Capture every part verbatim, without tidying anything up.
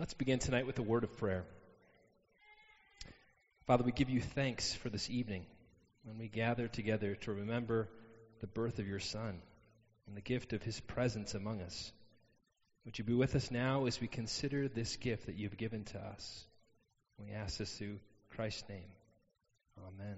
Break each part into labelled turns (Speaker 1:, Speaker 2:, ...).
Speaker 1: Let's begin tonight with a word of prayer. Father, we give you thanks for this evening when we gather together to remember the birth of your Son and the gift of his presence among us. Would you be with us now as we consider this gift that you've given to us? We ask this through Christ's name. Amen.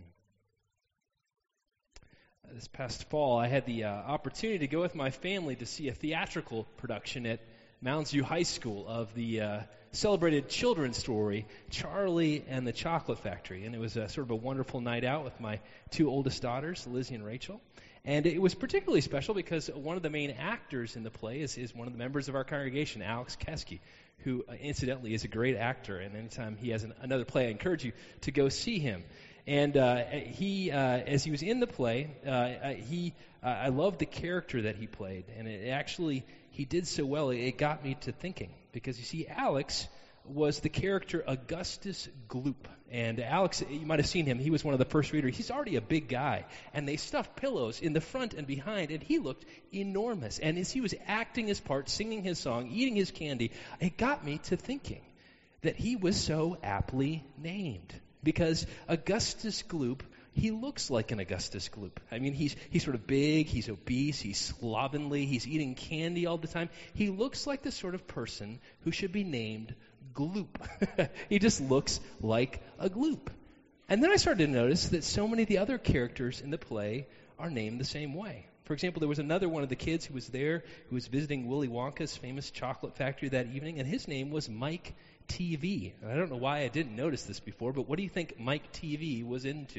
Speaker 1: Uh, this past fall, I had the uh, opportunity to go with my family to see a theatrical production at Mounds View High School of the uh, celebrated children's story, Charlie and the Chocolate Factory. And it was a, sort of a wonderful night out with my two oldest daughters, Lizzie and Rachel. And it was particularly special because one of the main actors in the play is, is one of the members of our congregation, Alex Keski, who uh, incidentally is a great actor. And anytime he has an, another play, I encourage you to go see him. And uh, he, uh, as he was in the play, uh, he, uh, I loved the character that he played. And it actually, he did so well, it got me to thinking. Because you see, Alex was the character Augustus Gloop. And Alex, you might have seen him, he was one of the first readers. He's already a big guy. And they stuffed pillows in the front and behind, and he looked enormous. And as he was acting his part, singing his song, eating his candy, it got me to thinking that he was so aptly named. Because Augustus Gloop, he looks like an Augustus Gloop. I mean, he's he's sort of big, he's obese, he's slovenly, he's eating candy all the time. He looks like the sort of person who should be named Gloop. He just looks like a Gloop. And then I started to notice that so many of the other characters in the play are named the same way. For example, there was another one of the kids who was there who was visiting Willy Wonka's famous chocolate factory that evening, and his name was Mike T V. And I don't know why I didn't notice this before, but what do you think Mike T V was into?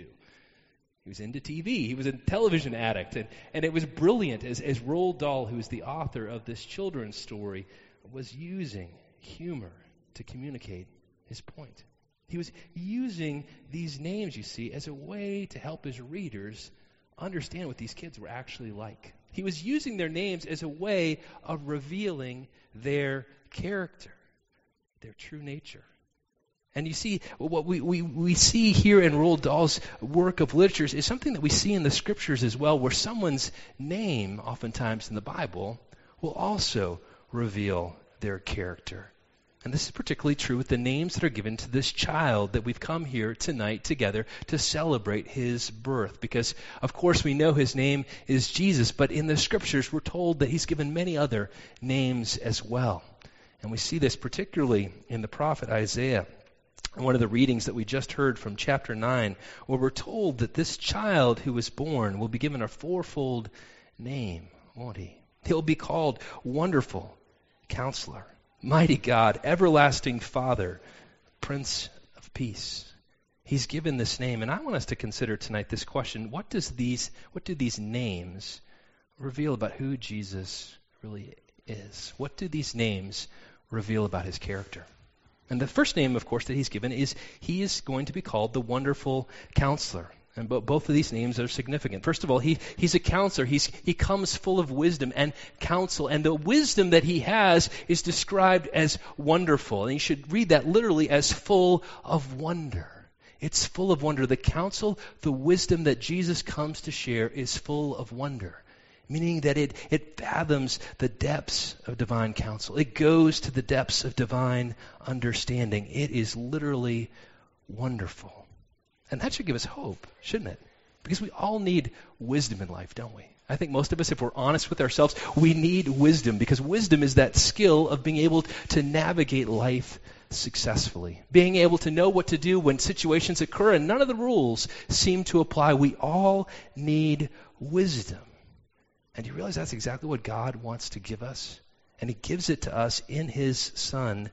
Speaker 1: He was into T V. He was a television addict. And, and it was brilliant as, as Roald Dahl, who is the author of this children's story, was using humor to communicate his point. He was using these names, you see, as a way to help his readers understand what these kids were actually like. He was using their names as a way of revealing their character, their true nature. And you see, what we, we, we see here in Roald Dahl's work of literature is something that we see in the Scriptures as well, where someone's name, oftentimes in the Bible, will also reveal their character. And this is particularly true with the names that are given to this child that we've come here tonight together to celebrate his birth. Because, of course, we know his name is Jesus, but in the Scriptures we're told that he's given many other names as well. And we see this particularly in the prophet Isaiah. One of the readings that we just heard from chapter nine, where we're told that this child who was born will be given a fourfold name, won't he? He'll be called Wonderful Counselor, Mighty God, Everlasting Father, Prince of Peace. He's given this name, and I want us to consider tonight this question: What does these, what do these names reveal about who Jesus really is? What do these names reveal about his character? And the first name, of course, that he's given is he is going to be called the Wonderful Counselor. And bo- both of these names are significant. First of all, he, he's a counselor. He's, he comes full of wisdom and counsel. And the wisdom that he has is described as wonderful. And you should read that literally as full of wonder. It's full of wonder. The counsel, the wisdom that Jesus comes to share is full of wonder. Meaning that it, it fathoms the depths of divine counsel. It goes to the depths of divine understanding. It is literally wonderful. And that should give us hope, shouldn't it? Because we all need wisdom in life, don't we? I think most of us, if we're honest with ourselves, we need wisdom, because wisdom is that skill of being able to navigate life successfully. Being able to know what to do when situations occur and none of the rules seem to apply. We all need wisdom. And you realize that's exactly what God wants to give us? And he gives it to us in his Son,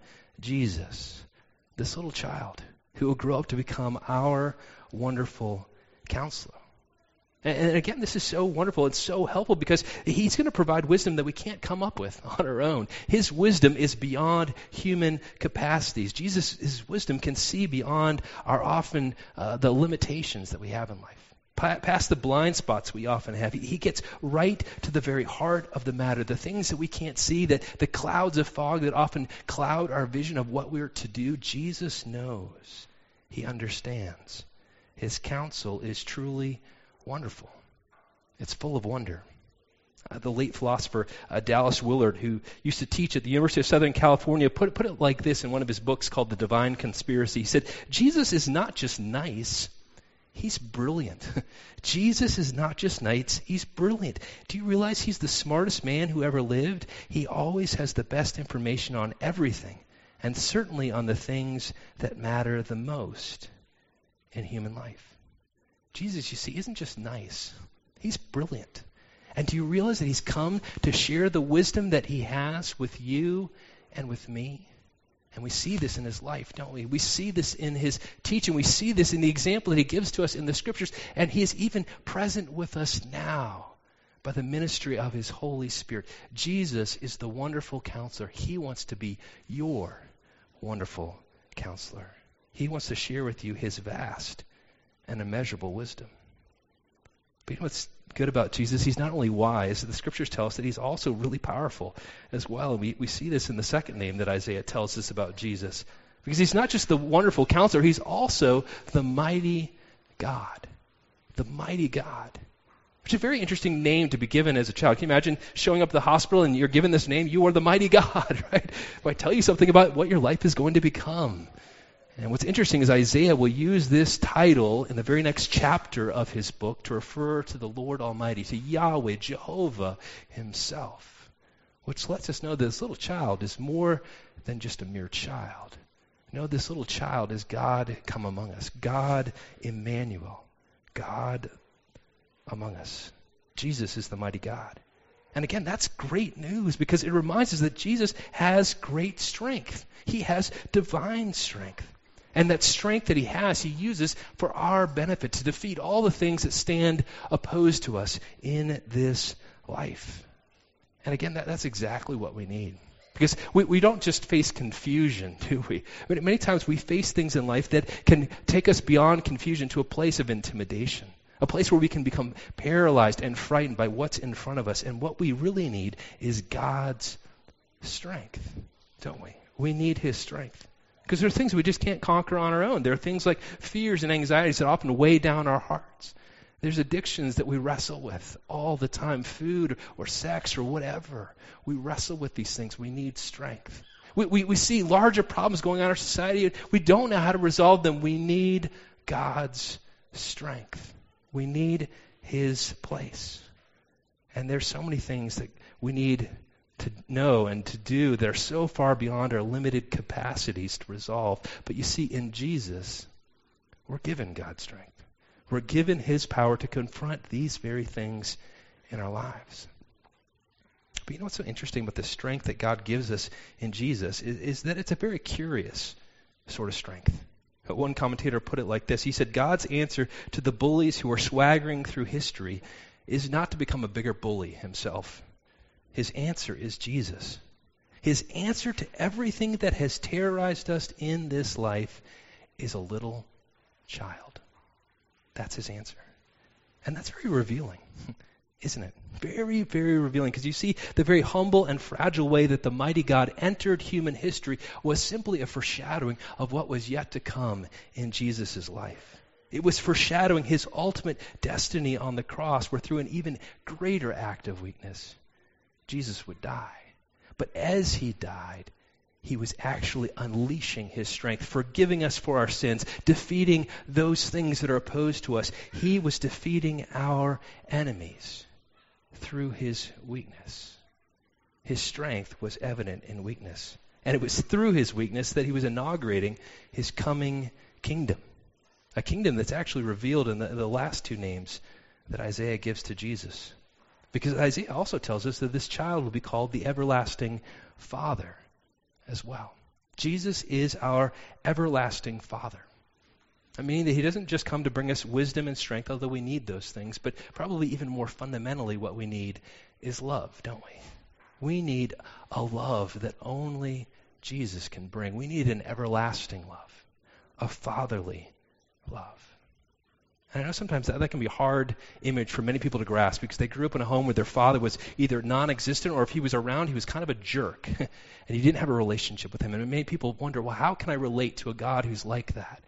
Speaker 1: Jesus, this little child who will grow up to become our wonderful counselor. And, and again, this is so wonderful. It's so helpful because he's going to provide wisdom that we can't come up with on our own. His wisdom is beyond human capacities. Jesus' wisdom can see beyond our often uh, the limitations that we have in life. Past the blind spots we often have. He gets right to the very heart of the matter, the things that we can't see, that the clouds of fog that often cloud our vision of what we're to do. Jesus knows. He understands. His counsel is truly wonderful. It's full of wonder. Uh, the late philosopher uh, Dallas Willard, who used to teach at the University of Southern California, put, put it like this in one of his books called The Divine Conspiracy. He said, Jesus is not just nice, he's brilliant. Jesus is not just nice, he's brilliant. Do you realize he's the smartest man who ever lived? He always has the best information on everything, and certainly on the things that matter the most in human life. Jesus, you see, isn't just nice, he's brilliant. And do you realize that he's come to share the wisdom that he has with you and with me? And we see this in his life, don't we? We see this in his teaching. We see this in the example that he gives to us in the scriptures. And he is even present with us now by the ministry of his Holy Spirit. Jesus is the wonderful counselor. He wants to be your wonderful counselor. He wants to share with you his vast and immeasurable wisdom. But you know what's good about Jesus? He's not only wise, the scriptures tell us that he's also really powerful as well. We, we see this in the second name that Isaiah tells us about Jesus. Because he's not just the wonderful counselor, he's also the mighty God. The mighty God. Which is a very interesting name to be given as a child. Can you imagine showing up at the hospital and you're given this name? You are the mighty God, right? If I tell you something about what your life is going to become. And what's interesting is Isaiah will use this title in the very next chapter of his book to refer to the Lord Almighty, to Yahweh, Jehovah himself, which lets us know that this little child is more than just a mere child. No, this little child is God come among us, God Emmanuel, God among us. Jesus is the mighty God. And again, that's great news because it reminds us that Jesus has great strength. He has divine strength. And that strength that he has, he uses for our benefit to defeat all the things that stand opposed to us in this life. And again, that, that's exactly what we need. Because we, we don't just face confusion, do we? I mean, many times we face things in life that can take us beyond confusion to a place of intimidation. A place where we can become paralyzed and frightened by what's in front of us. And what we really need is God's strength, don't we? We need his strength. Because there are things we just can't conquer on our own. There are things like fears and anxieties that often weigh down our hearts. There's addictions that we wrestle with all the time, food or sex or whatever. We wrestle with these things. We need strength. We, we, we see larger problems going on in our society. We don't know how to resolve them. We need God's strength. We need his place. And there's so many things that we need to know and to do that are so far beyond our limited capacities to resolve. But you see, in Jesus, we're given God's strength. We're given his power to confront these very things in our lives. But you know what's so interesting about the strength that God gives us in Jesus is, is that it's a very curious sort of strength. One commentator put it like this. He said, God's answer to the bullies who are swaggering through history is not to become a bigger bully himself. His answer is Jesus. His answer to everything that has terrorized us in this life is a little child. That's his answer. And that's very revealing, isn't it? Very, very revealing. Because you see, the very humble and fragile way that the mighty God entered human history was simply a foreshadowing of what was yet to come in Jesus' life. It was foreshadowing his ultimate destiny on the cross, where through an even greater act of weakness, Jesus would die. But as he died, he was actually unleashing his strength, forgiving us for our sins, defeating those things that are opposed to us. He was defeating our enemies through his weakness. His strength was evident in weakness. And it was through his weakness that he was inaugurating his coming kingdom. A kingdom that's actually revealed in the, the last two names that Isaiah gives to Jesus. Because Isaiah also tells us that this child will be called the everlasting Father as well. Jesus is our everlasting Father. I mean, that he doesn't just come to bring us wisdom and strength, although we need those things, but probably even more fundamentally what we need is love, don't we? We need a love that only Jesus can bring. We need an everlasting love, a fatherly love. And I know sometimes that, that can be a hard image for many people to grasp because they grew up in a home where their father was either non-existent or if he was around, he was kind of a jerk. And he didn't have a relationship with him. And it made people wonder, well, how can I relate to a God who's like that?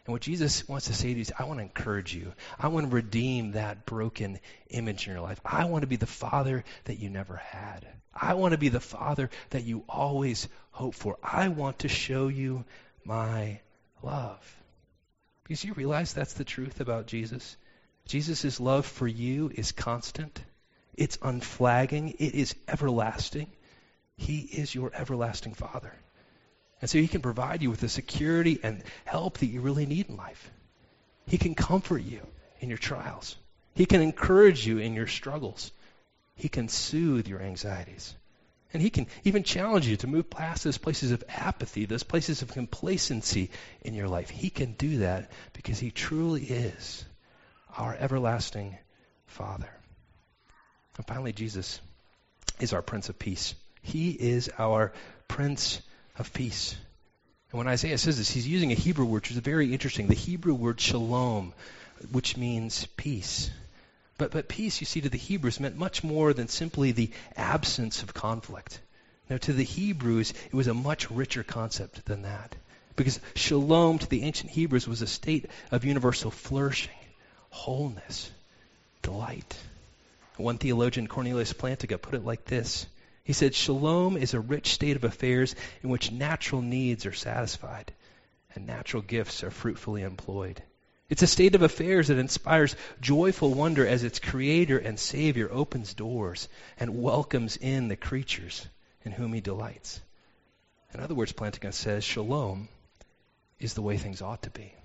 Speaker 1: And what Jesus wants to say to you is, I want to encourage you. I want to redeem that broken image in your life. I want to be the father that you never had. I want to be the father that you always hope for. I want to show you my love. Because you realize that's the truth about Jesus. Jesus' love for you is constant. It's unflagging. It is everlasting. He is your everlasting Father. And so he can provide you with the security and help that you really need in life. He can comfort you in your trials. He can encourage you in your struggles. He can soothe your anxieties. And he can even challenge you to move past those places of apathy, those places of complacency in your life. He can do that because he truly is our everlasting Father. And finally, Jesus is our Prince of Peace. He is our Prince of Peace. And when Isaiah says this, he's using a Hebrew word, which is very interesting. The Hebrew word shalom, which means peace. But, but peace, you see, to the Hebrews meant much more than simply the absence of conflict. Now, to the Hebrews, it was a much richer concept than that. Because shalom to the ancient Hebrews was a state of universal flourishing, wholeness, delight. One theologian, Cornelius Plantinga, put it like this. He said, shalom is a rich state of affairs in which natural needs are satisfied and natural gifts are fruitfully employed. It's a state of affairs that inspires joyful wonder as its creator and savior opens doors and welcomes in the creatures in whom he delights. In other words, Plantinga says, shalom is the way things ought to be.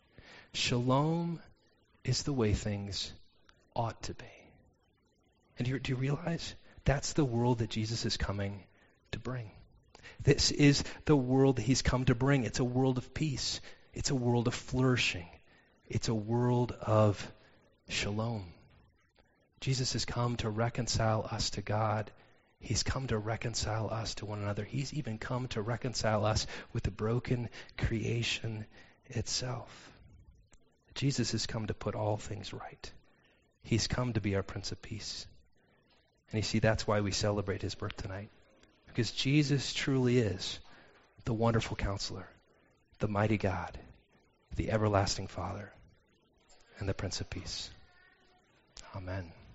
Speaker 1: Shalom is the way things ought to be. And do you, do you realize that's the world that Jesus is coming to bring? This is the world that he's come to bring. It's a world of peace. It's a world of flourishing. It's a world of shalom. Jesus has come to reconcile us to God. He's come to reconcile us to one another. He's even come to reconcile us with the broken creation itself. Jesus has come to put all things right. He's come to be our Prince of Peace. And you see, that's why we celebrate his birth tonight. Because Jesus truly is the wonderful counselor, the mighty God, the everlasting Father, and the Prince of Peace. Amen.